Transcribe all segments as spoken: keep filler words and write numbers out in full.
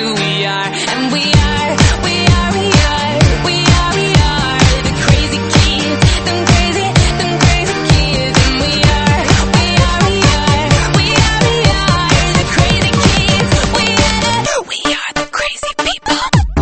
who we are. And we are, we are, we are, we are, we are the crazy kids, them crazy, them crazy kids. And we are, we are, we are, we are, we are the crazy kids. We are, we are the crazy people.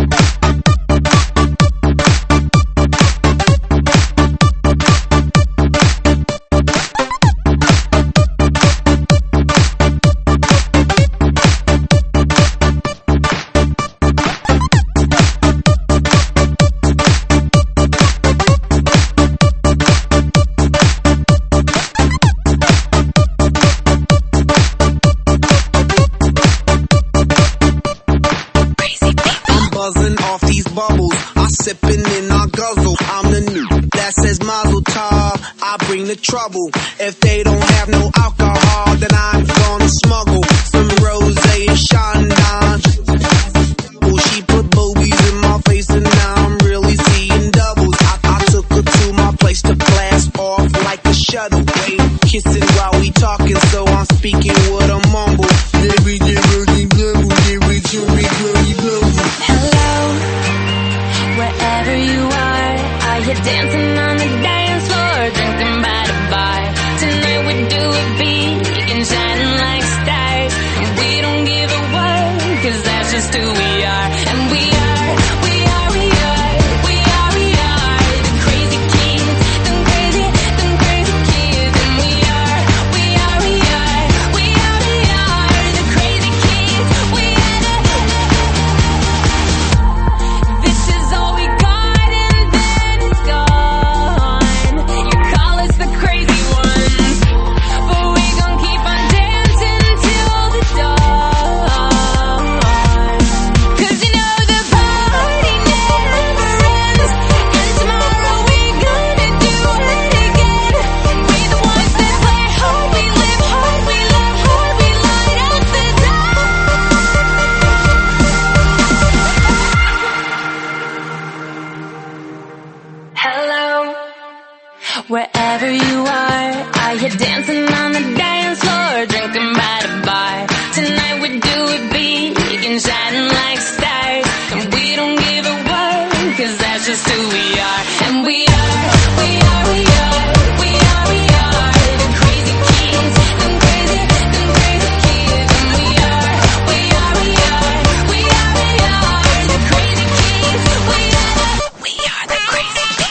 Buzzing off these bubbles, I sipping in I guzzle. I'm the new that says Mazel Tov. I bring the trouble. If they don't have no alcohol, then I'm gonna smuggle some rosé and Chandon. Well, she put boobies in my face, and now I'm really seeing doubles. I, I took her to my place to blast off like a shuttle. Wait, kissing while we talking, so I'm speaking with a mumble. Wherever you are, are you dancing on the dance floor, drinking by the bar? Tonight we do it big and shining like stars. And we don't give a what, cause that's just who we are. And we are, we are, we are, we are, we are the crazy kids, them crazy, them crazy kids. And we are, we are, we are, we are, we are the crazy kids. We are the, this is all we got and then it's gone. You call us the crazy ones, but we gon' keep on dancing till the dawn. Cause you know the party never ends, and tomorrow we gonna do it again. We the ones that play hard, we live hard, we love hard, we light up the dark. Hello, wherever you are, are you dancing on the dance floor, drinking by the bar? Tonight we do it big and shining like stars. And we don't give a what, cause that's just who we are. And we are, we are, we are, we are, we are the crazy kids, them crazy, them crazy kids. And we are, we are, we are, we are, we are the crazy kids. We are, we are the crazy people.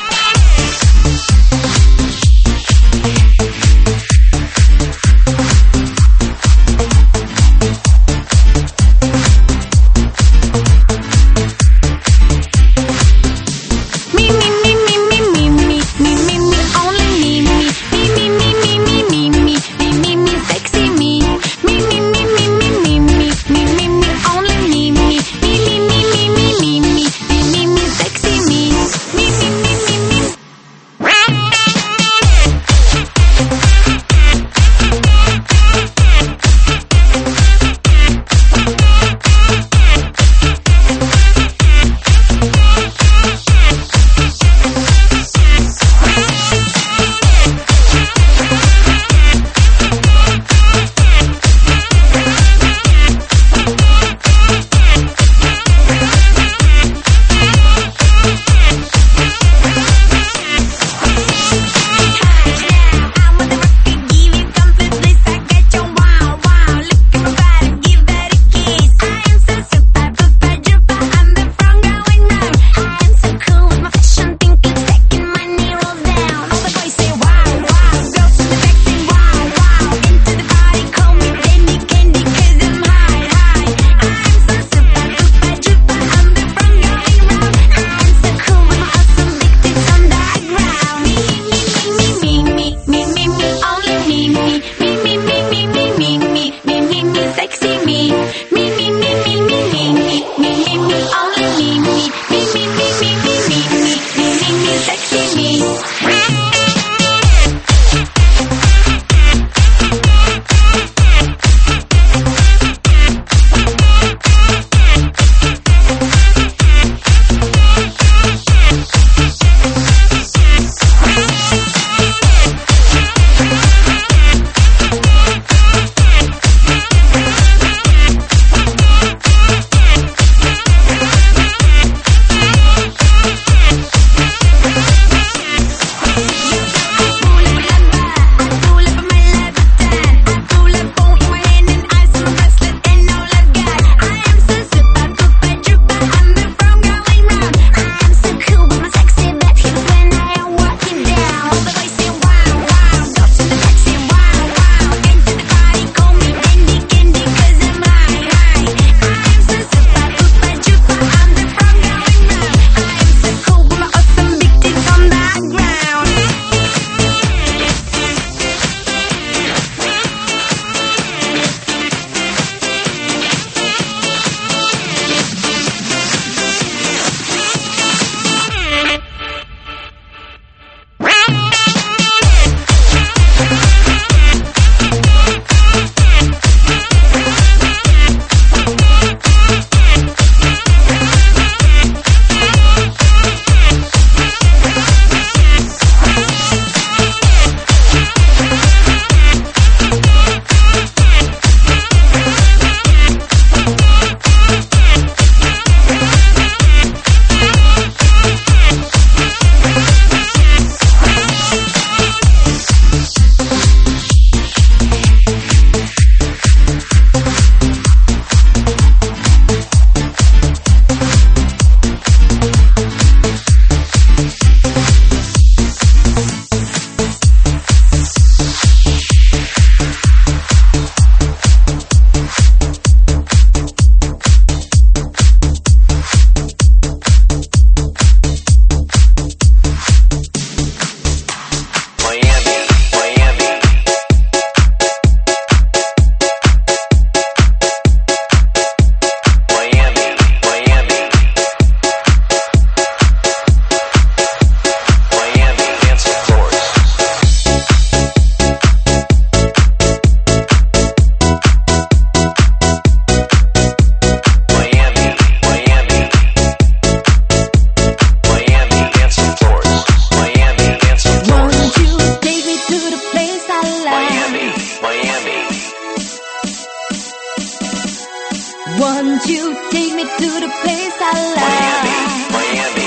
me to the place I love. Miami,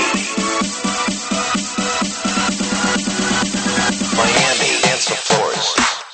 Miami, Miami, dance the floors.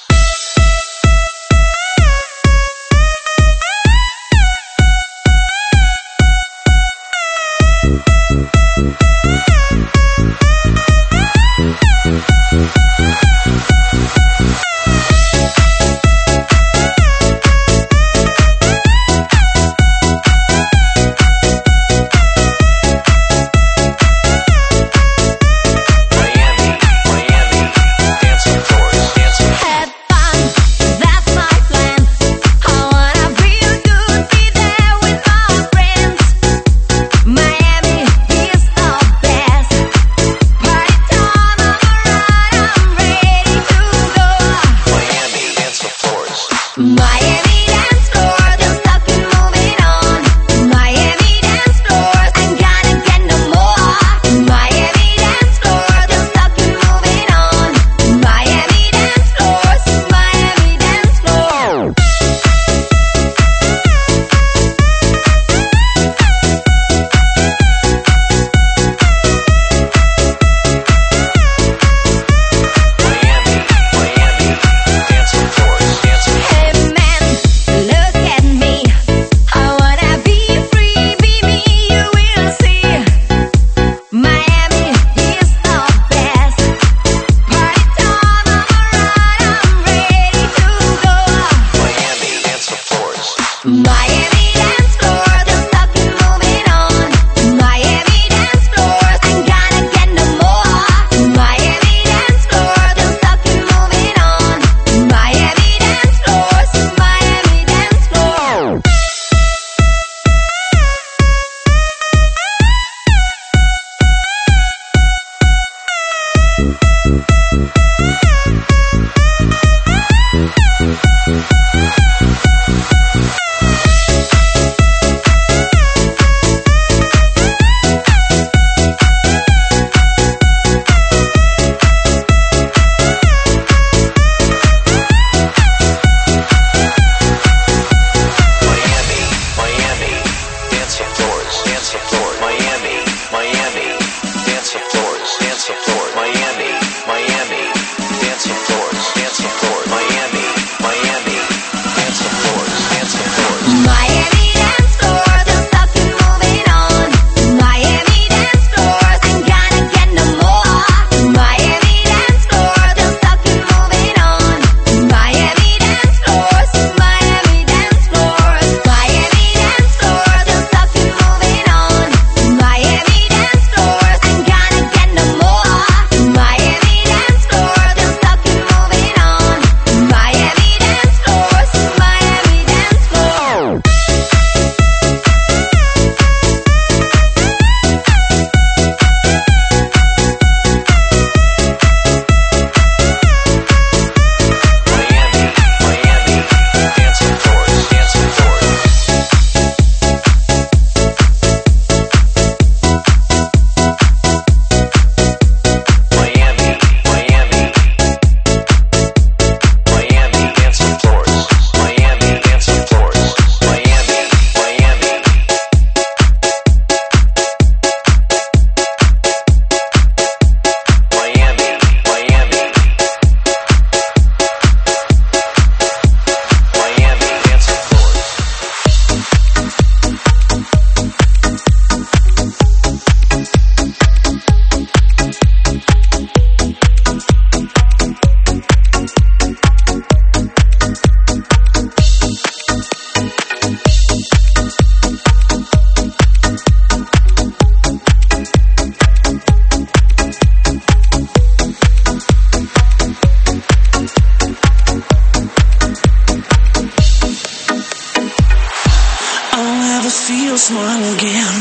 smile again.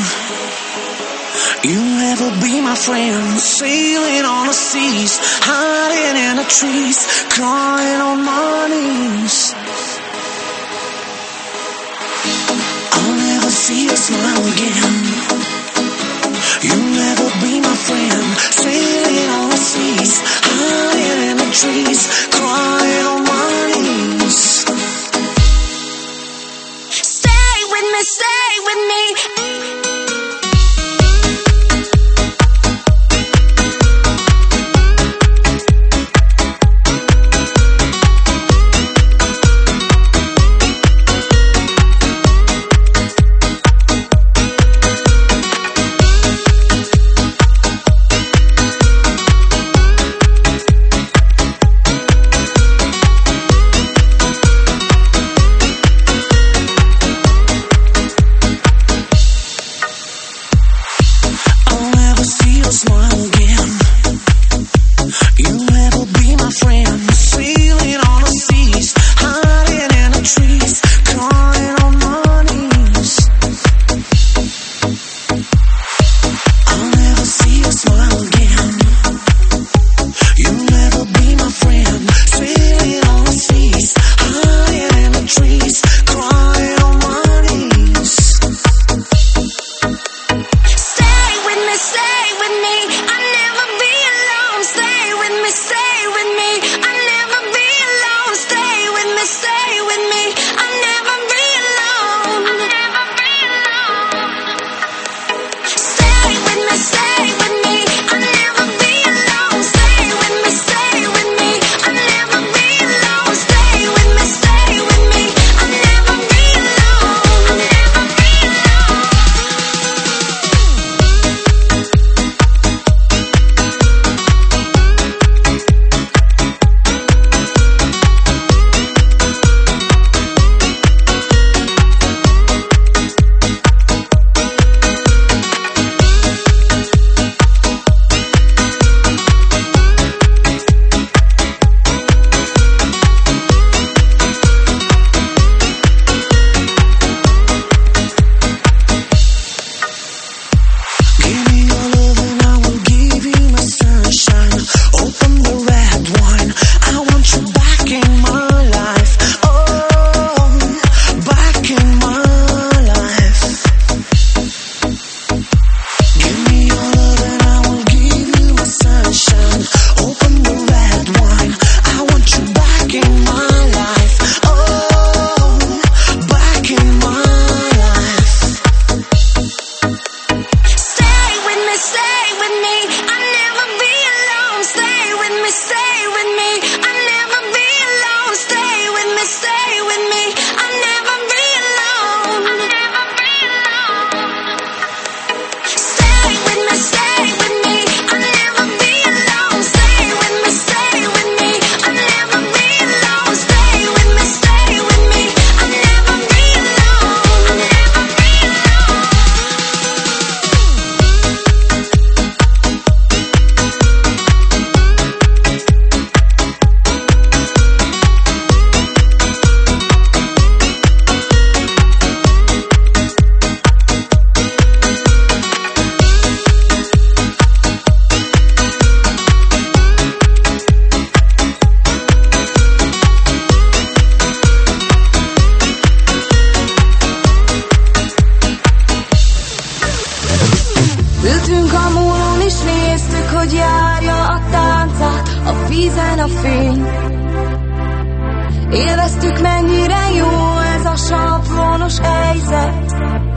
You'll never be my friend. Sailing on the seas, hiding in the trees, crying on my knees. I'll never see your smile again. You'll never be my friend. Sailing on the seas, hiding in the trees, crying on my knees. Stay with me, stay with me. Éreztük, hogy járja a táncát, a vízen a fény. Élveztük, mennyire jó ez a sablónos helyzet.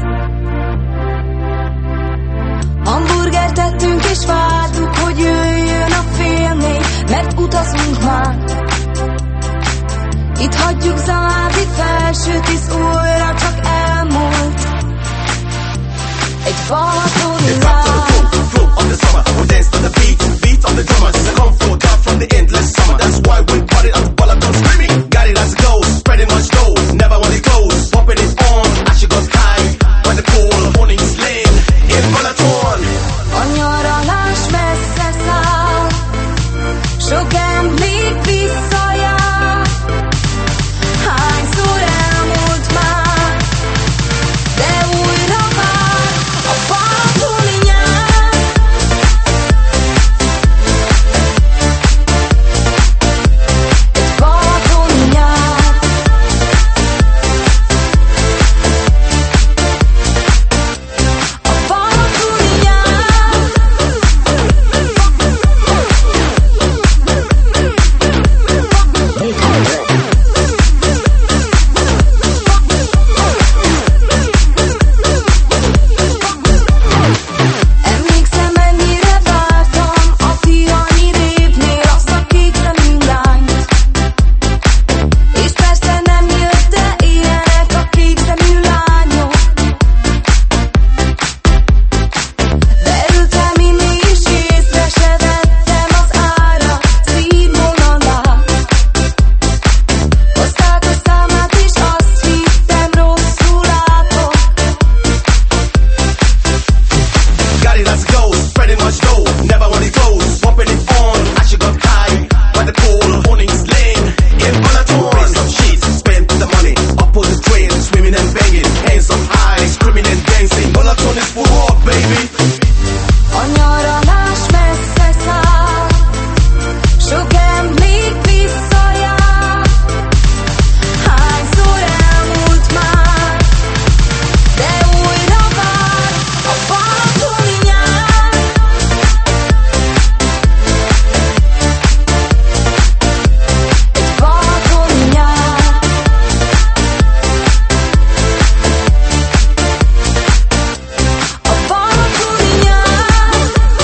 Hamburgert tettünk és vártuk, hogy jöjjön a fél négy, mert utazunk már. Itt hagyjuk Záhdi felső tíz újra csak elmúlt. Egy balatoni láb. Flow on the summer, we dance to the beat, beat on the drummer. Since I come flow down from the endless summer, that's why we party on the Balaton screaming. Got it as it goes, spreading much dough, never when it goes, popping it on. As she goes high, when the cool morning's lane in Balaton. A nyaralás messze száll, sok emlék visszajár. Hányszor elmúlt már, de újra vár a balatoni nyár. Egy balatoni nyár. A balatoni nyár. Emlékszem, mennyire vártam a Tihanyi répnél azt a kék szemű lányt. És persze nem jött, de ilyenek a kék szemű lányok. Beültem inni és észre se vettem az ára színvonalát. Hozták a számát és azt hittem rosszul látok. Got it as it goes, spreading much dough, never when it goes, popping it on. As she got high, by the cool morning's lane in Balaton. Raise some sheets, spend the money, up on the train, swimming and banging, hands up high, screaming and dancing. Balaton is for all, baby. A nyaralás messze száll, sok emlék visszajár. Hányszor elmúlt már, de újra vár a balatoni nyár. Egy balatoni nyár. A balatoni nyár.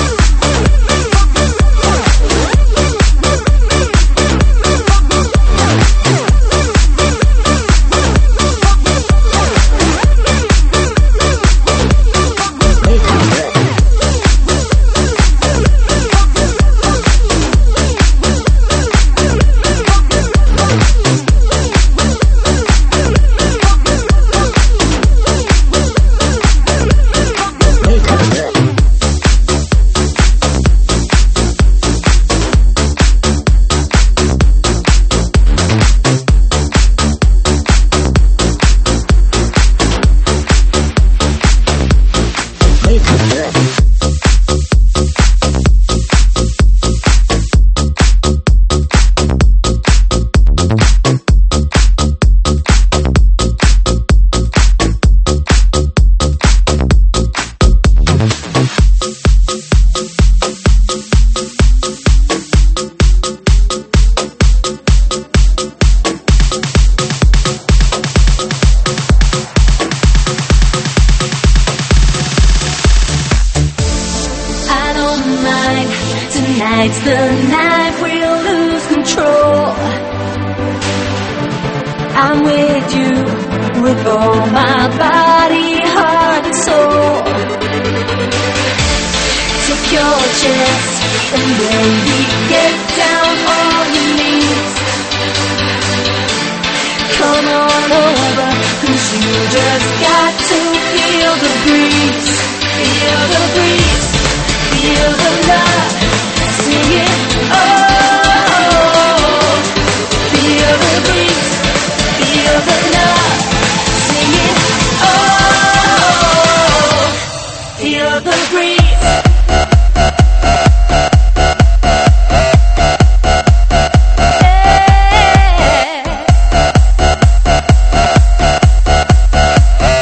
I don't mind. Tonight's the night we'll lose control. I'm with you with all my body, heart and soul. Take your chance and baby get down on your knees. Come on over, 'cause you just got to feel the breeze. Feel the breeze, feel the love, sing it, oh. Feel the breeze, feel the love, sing it, oh. Feel the breeze.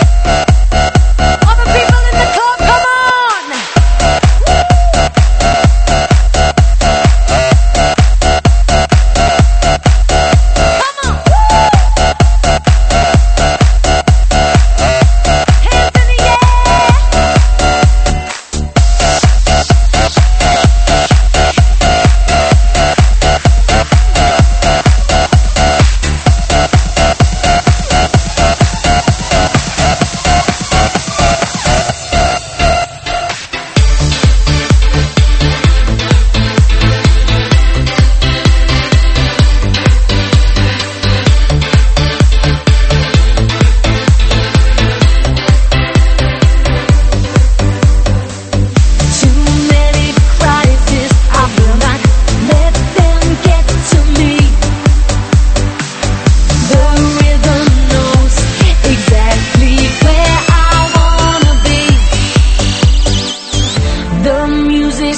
All the people in the club, come on!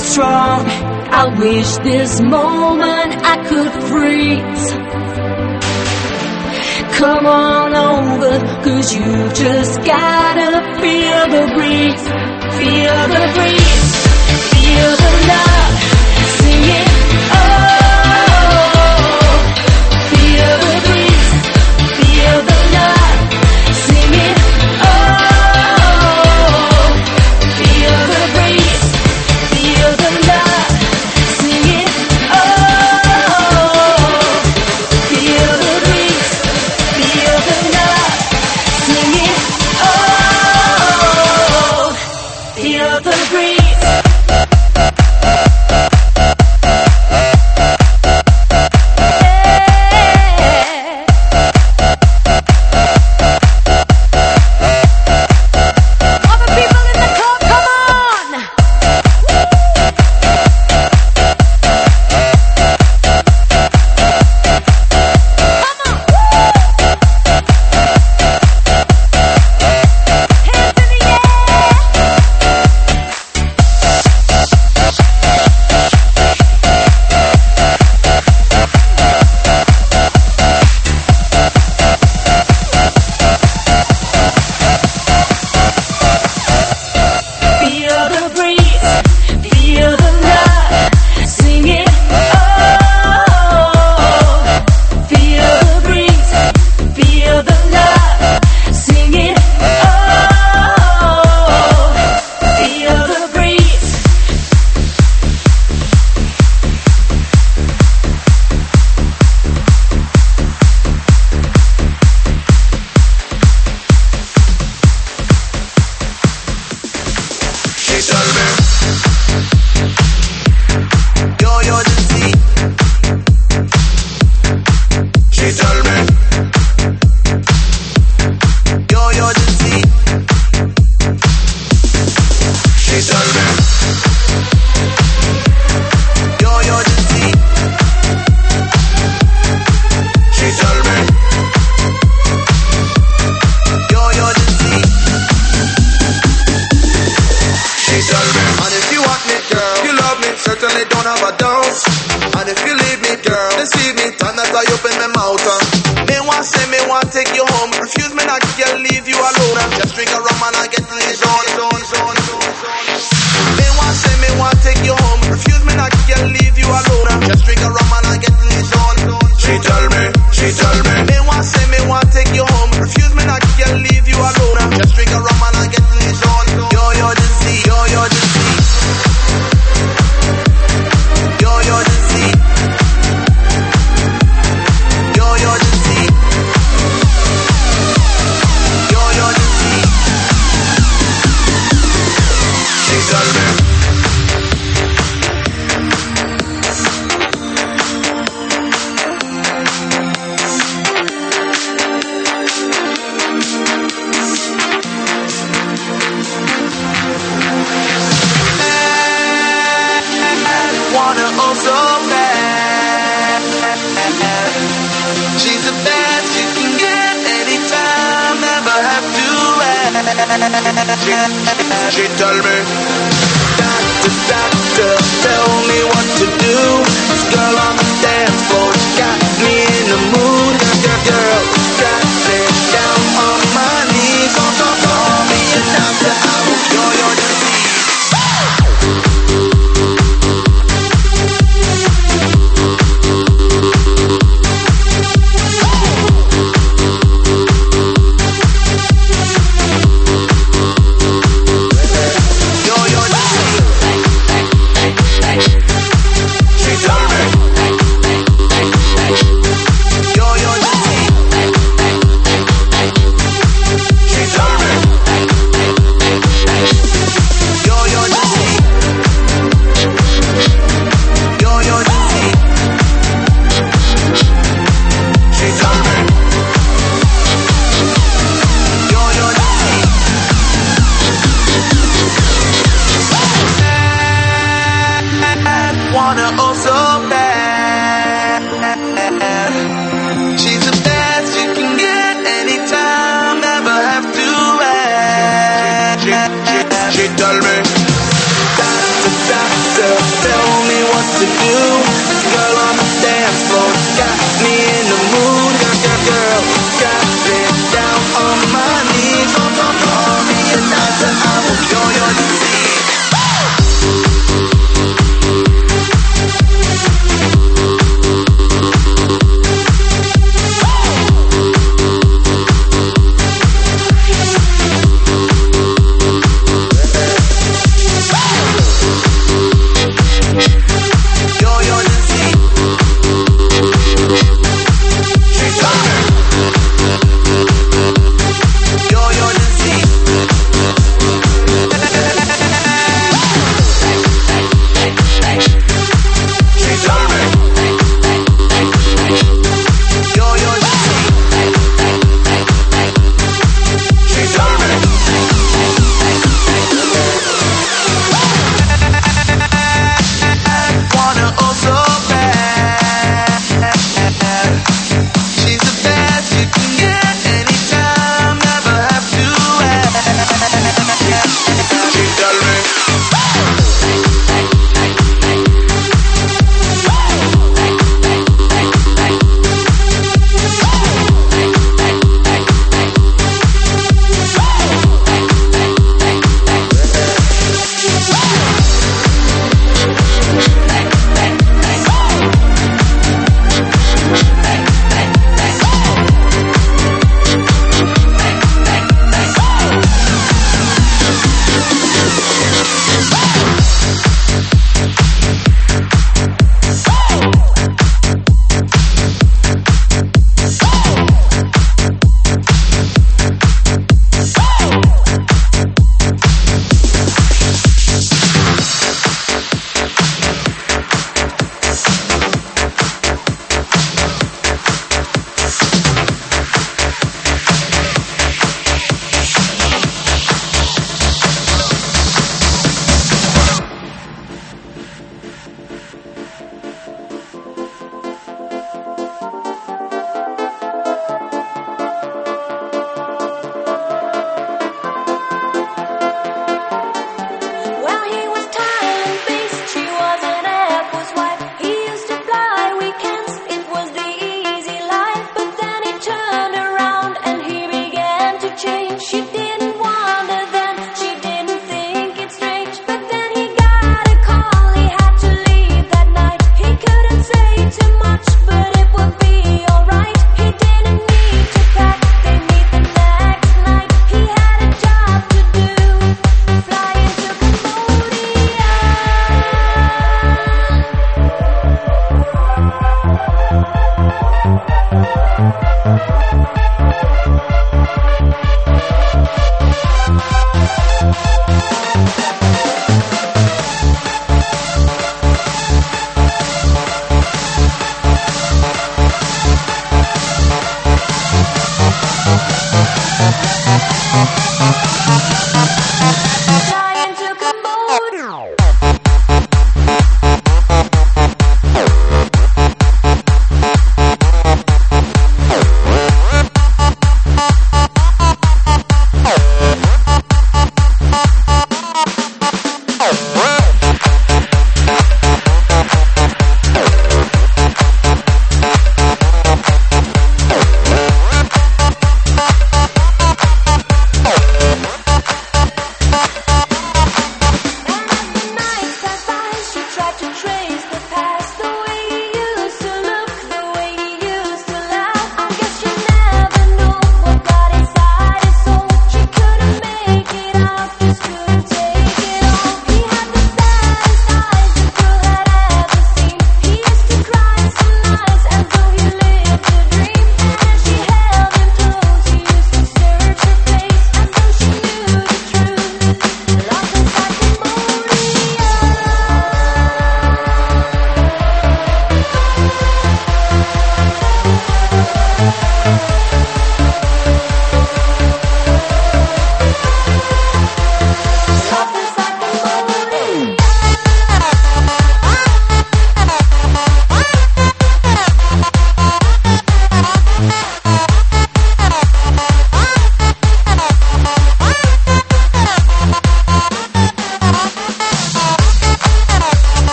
strong. I wish this moment I could freeze. Come on over, cause you just gotta feel the breeze. Feel the breeze, feel the love, sing it, oh. Feel the breeze, feel the love, sing it, oh. Feel the breeze, feel the love, sing it, oh. Feel the breeze, feel the love, sing it, oh. Feel the breeze. She told me, doctor, doctor, tell me what to do. This girl on the dance floor, she got me in the mood. Girl, girl, got me down on my knees. Call, call, call me a doctor, I will cure your disease.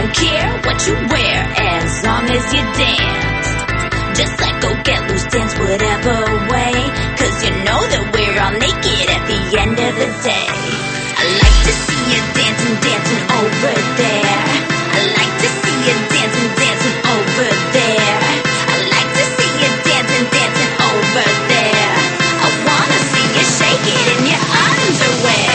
don't care what you wear as long as you dance. Just let go, get loose, dance whatever way, cause you know that we're all naked at the end of the day. I like to see you dancing, dancing over there. I like to see you dancing, dancing over there. I like to see you dancing, dancing over there. I wanna see you shake it in your underwear.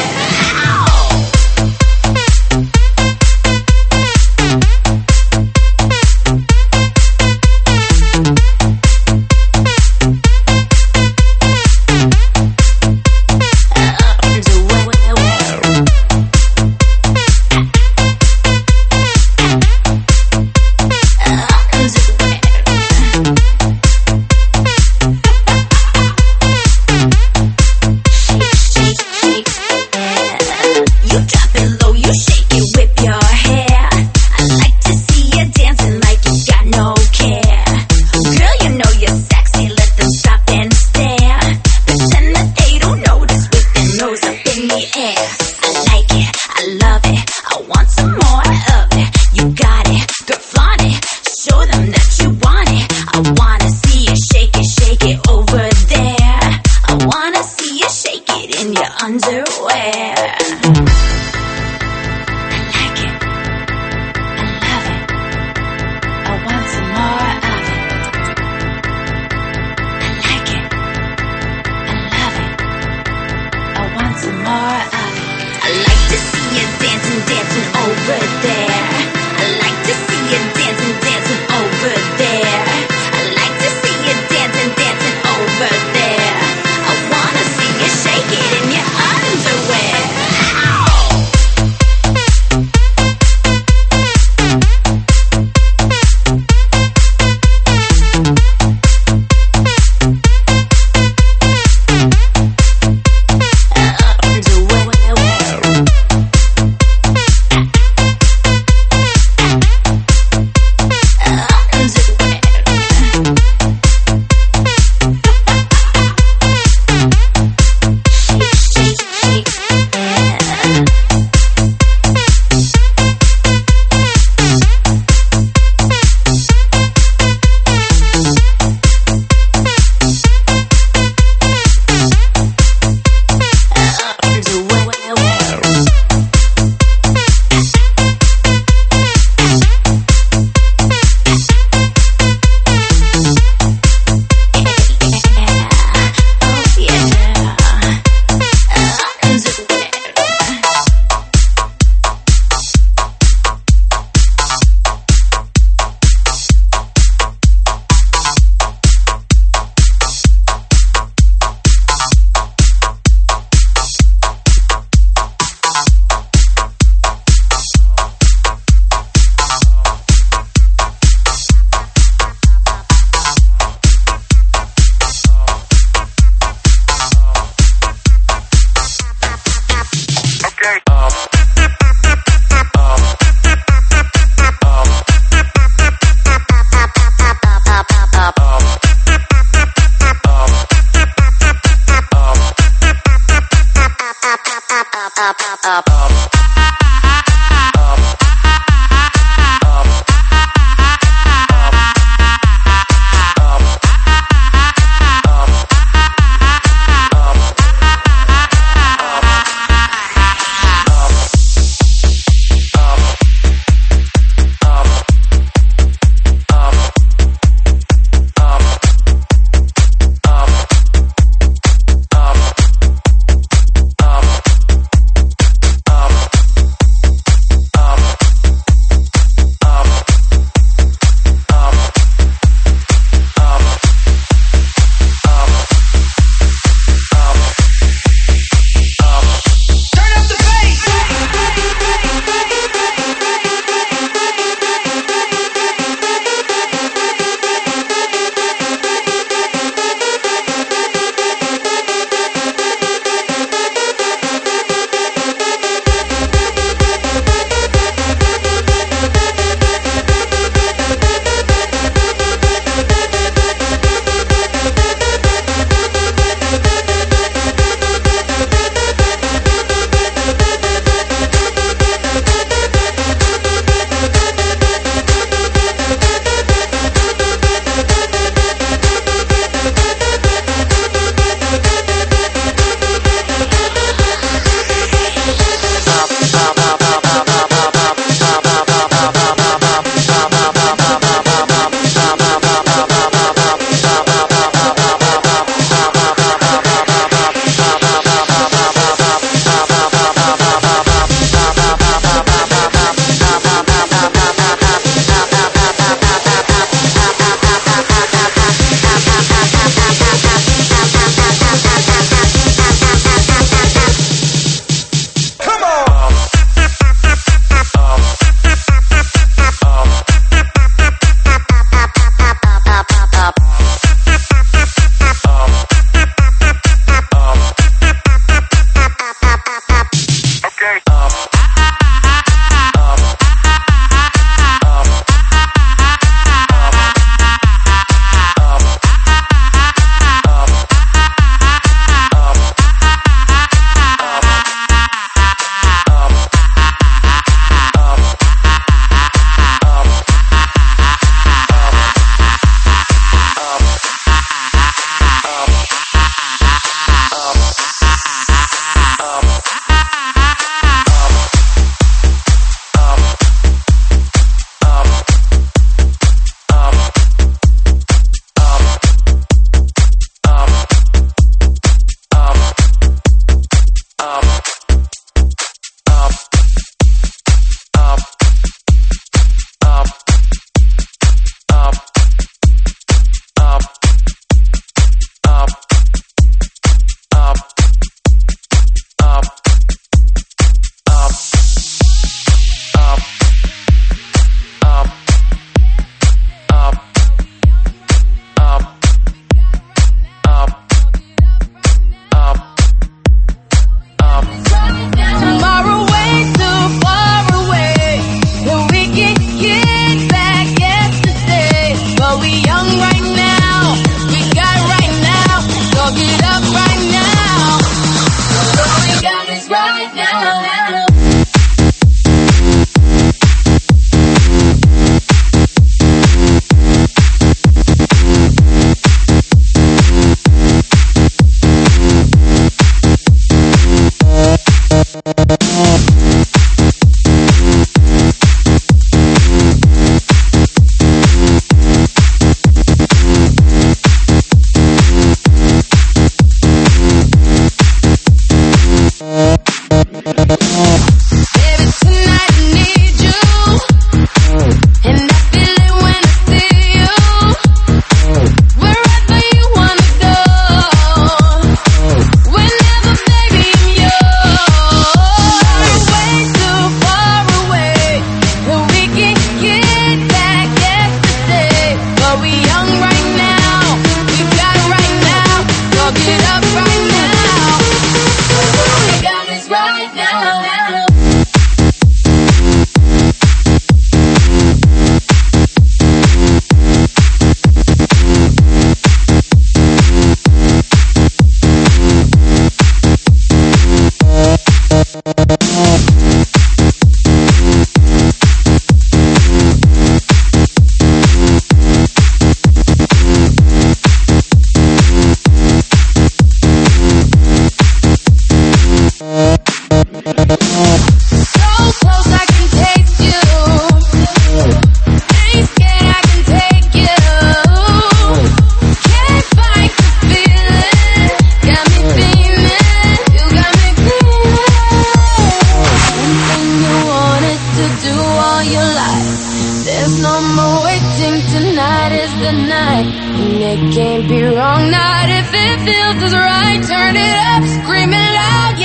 No more waiting, tonight is the night. And it can't be wrong, not if it feels just right. Turn it up, screaming loud,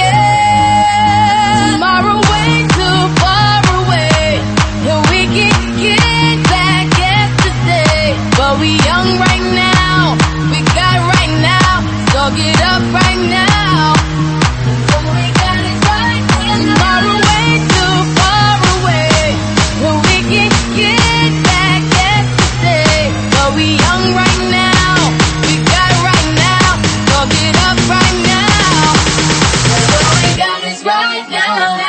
yeah. Tomorrow way too far away, and we can get back yesterday. But we young right now, we got right now, so get up right now. We got it right now. Tomorrow way too far away, and we can get back yesterday. But we young right now, we got right now, so get up right now. What we got is right now.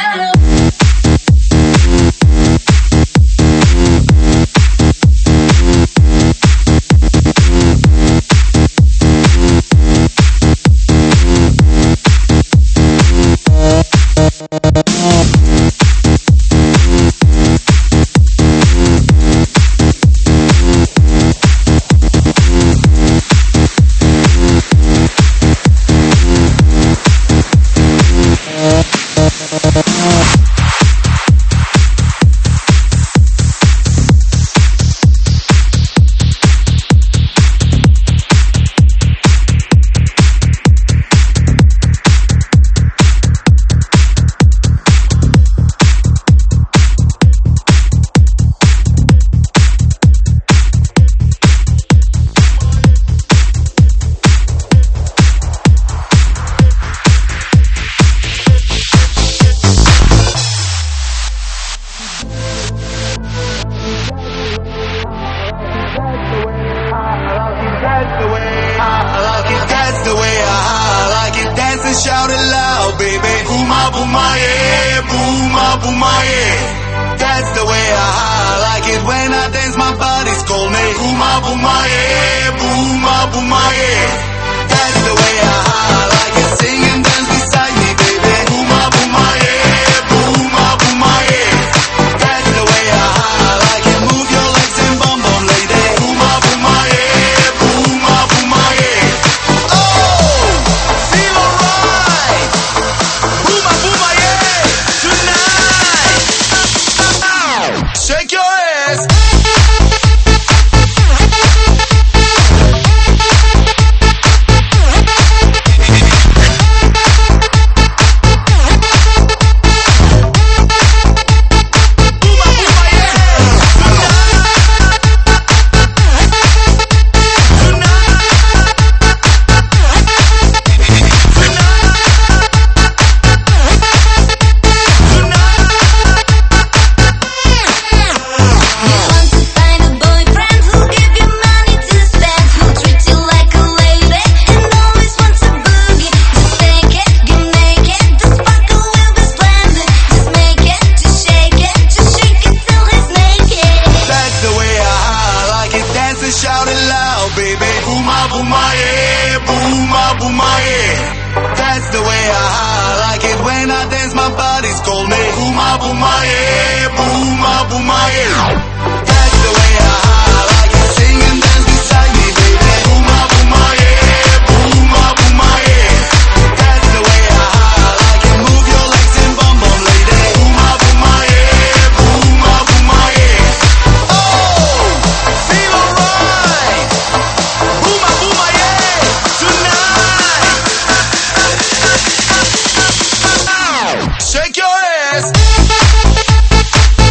Shake your ass.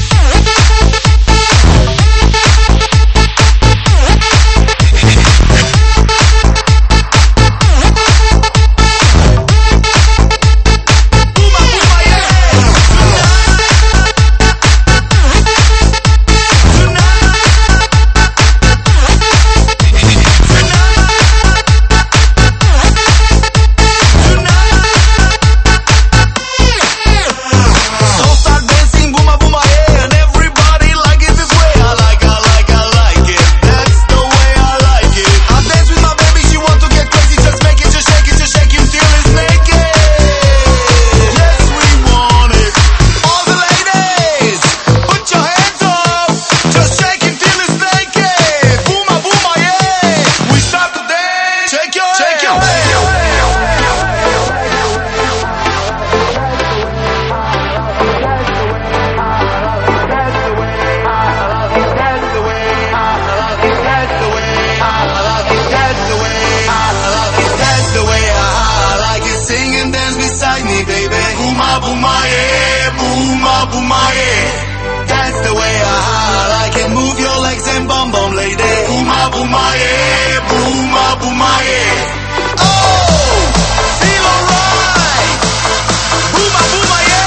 boomaye, booma boomaye. That's the way I like it. Move your legs and bum bum lady. Booma boomaye, booma boomaye. Oh, feel alright. Booma boomaye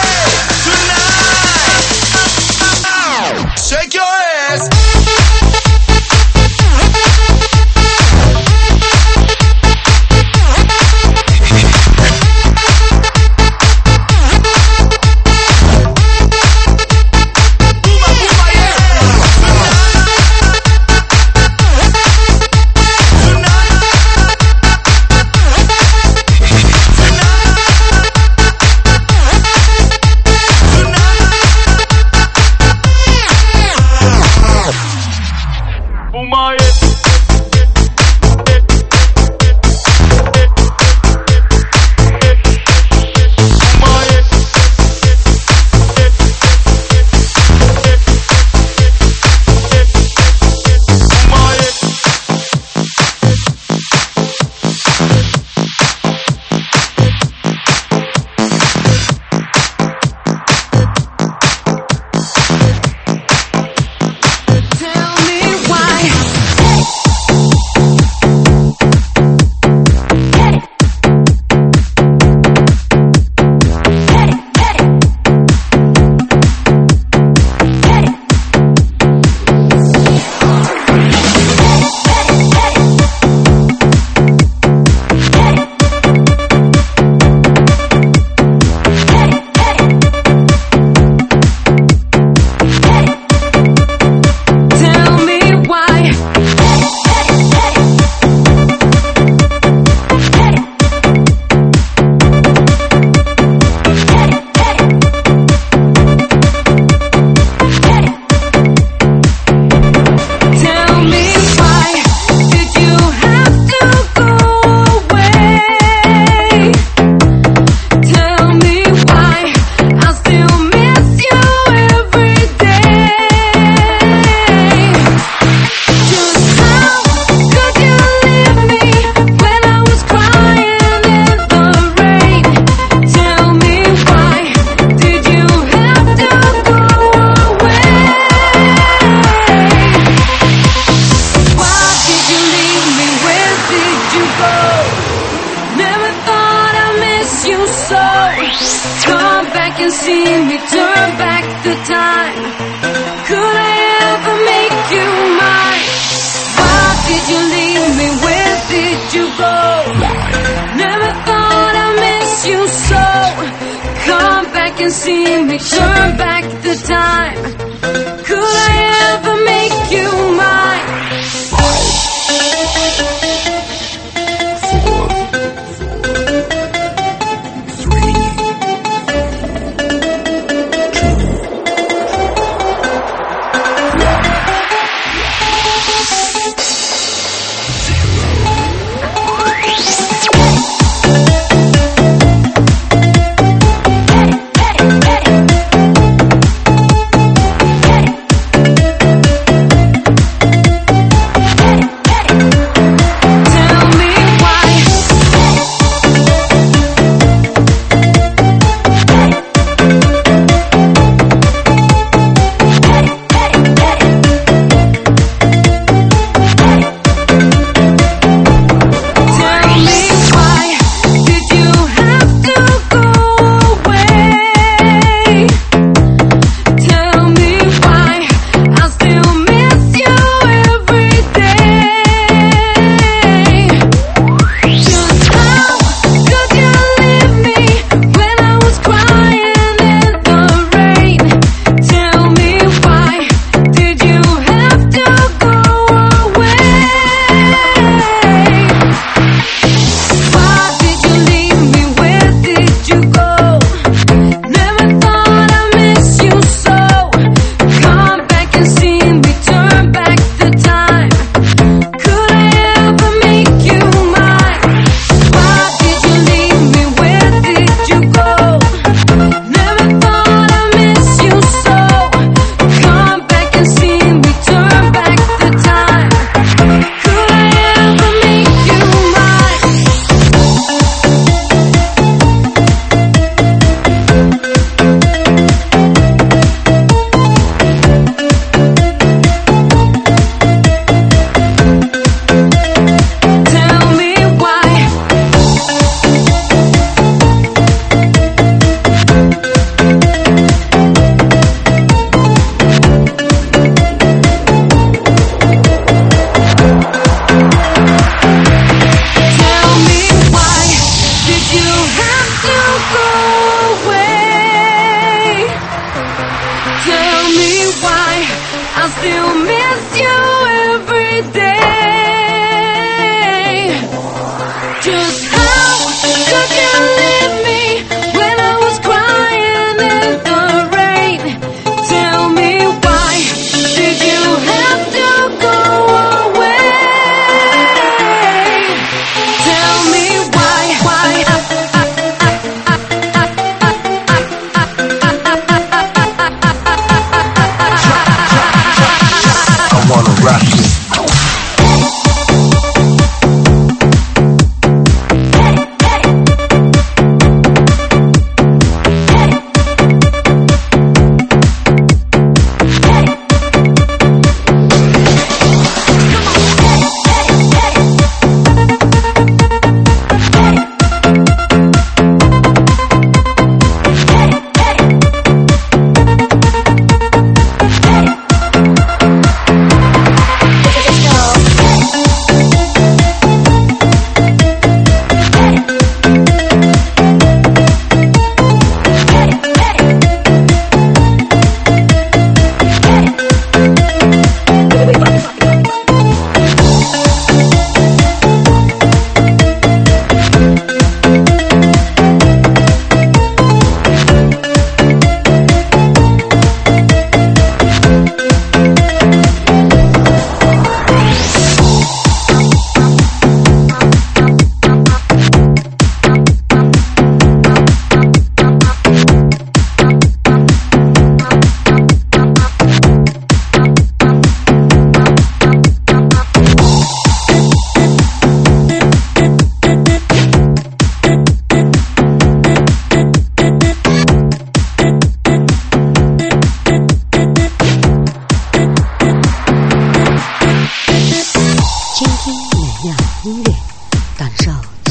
tonight. Shake your ass.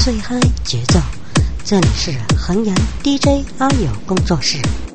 最嗨节奏。这里是恒源 D J 阿友工作室。